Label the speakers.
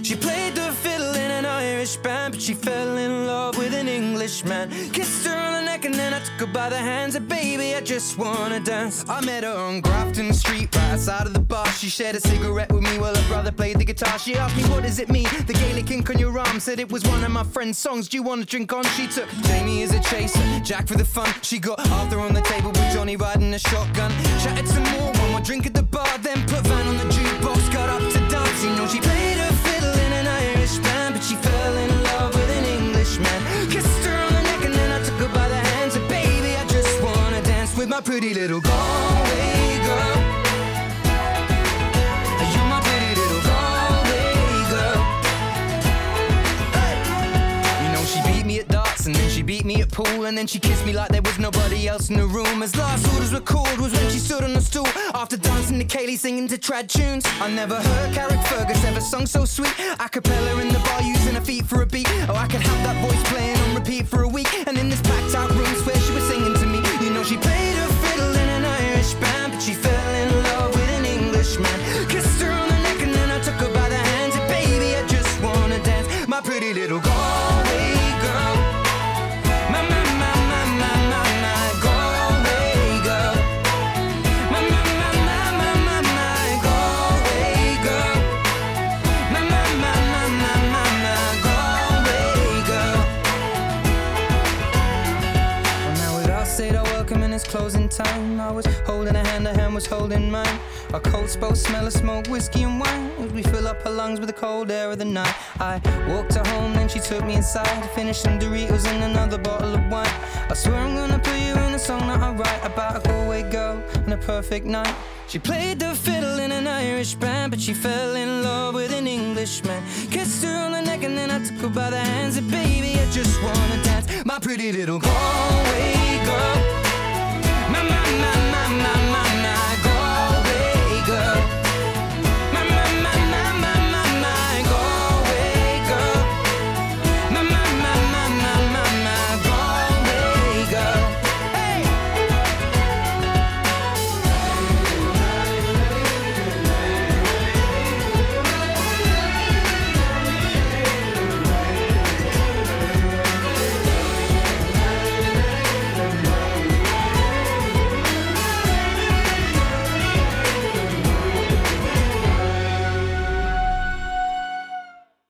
Speaker 1: She played the fiddle in an Irish band, but she fell in love with an Englishman. Kissed her on the neck and then I took her by the hands. And baby, I just wanna dance. I met her on Grafton Street, right outside of the bar. She shared a cigarette with me while her brother played the guitar. She asked me, what does it mean? The Gaelic ink on your arm. Said it was one of my friend's songs. Do you want to drink on? She took Jamie as a chaser, Jack for the fun. She got Arthur on the table with Johnny riding a shotgun. Chatted some more, one more drink at the bar, then put Van on the jukebox. Got up to dance, you know she played her fiddle in an Irish band, but she fell in love with an Englishman. Kissed her on the neck and then I took her by the hands. And baby, I just wanna dance with my pretty little Galway girl. You're my pretty little Galway girl. Hey. You know she beat me at darts and then she beat me at pool, and then she kissed me like there was nobody else in the room. As last orders were called was when she stood on the stool after dancing to Kaylee singing to trad tunes. I never heard Carrick Fergus ever sung so sweet. A cappella in the bar using her feet for a beat. Oh, I could have that voice playing on repeat for a week. And in this packed out room where she was singing to me. You know she played her fiddle in an Irish band, but she fell in love with an Englishman. Kissed her on the neck and then I took her by the hands. And baby, I just wanna dance, my pretty little Galway girl. My Galway girl. My Galway girl. My Galway girl. Well, now we'd all said our welcome and it's closing time. I was holding her hand was holding mine. Our coats both smell of smoke, whiskey and wine, as we fill up her lungs with the cold air of the night. I walked her home, then she took me inside to finish some Doritos and another bottle of wine. I swear I'm gonna put you in a song that I write about a Galway girl and a perfect night. She played the fiddle in an Irish band, but she fell in love with an Englishman. Kissed her on the neck and then I took her by the hands. And baby, I just wanna dance, my pretty little Galway girl. My